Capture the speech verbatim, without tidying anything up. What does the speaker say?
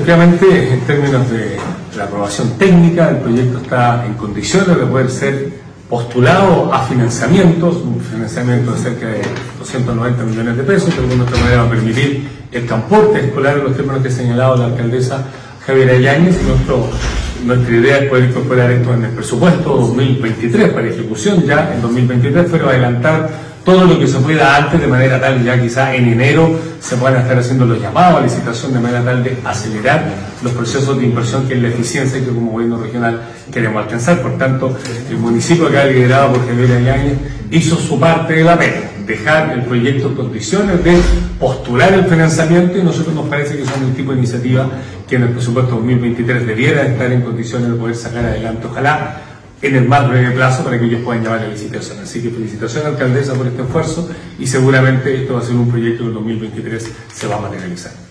efectivamente, en términos de la aprobación técnica, el proyecto está en condiciones de poder ser postulado a financiamientos, un financiamiento de cerca de doscientos noventa millones de pesos, que de alguna otra manera va a permitir el transporte escolar en los términos que ha señalado la alcaldesa Javiera Yáñez. Nuestro, nuestra idea es poder incorporar esto en el presupuesto dos mil veintitrés para ejecución ya en dos mil veintitrés, pero adelantar todo lo que se pueda antes, de manera tal ya quizá en enero se puedan estar haciendo los llamados a licitación, de manera tal de acelerar los procesos de inversión, que es la eficiencia que como gobierno regional queremos alcanzar. Por tanto, el municipio que ha liderado por Javiera Yáñez hizo su parte de la pega, dejar el proyecto en condiciones de postular el financiamiento, y nosotros nos parece que son un tipo de iniciativa que en el presupuesto dos mil veintitrés debiera estar en condiciones de poder sacar adelante, ojalá en el más breve plazo, para que ellos puedan llevar la licitación. Así que felicitaciones, alcaldesa, por este esfuerzo, y seguramente esto va a ser un proyecto que en el dos mil veintitrés se va a materializar.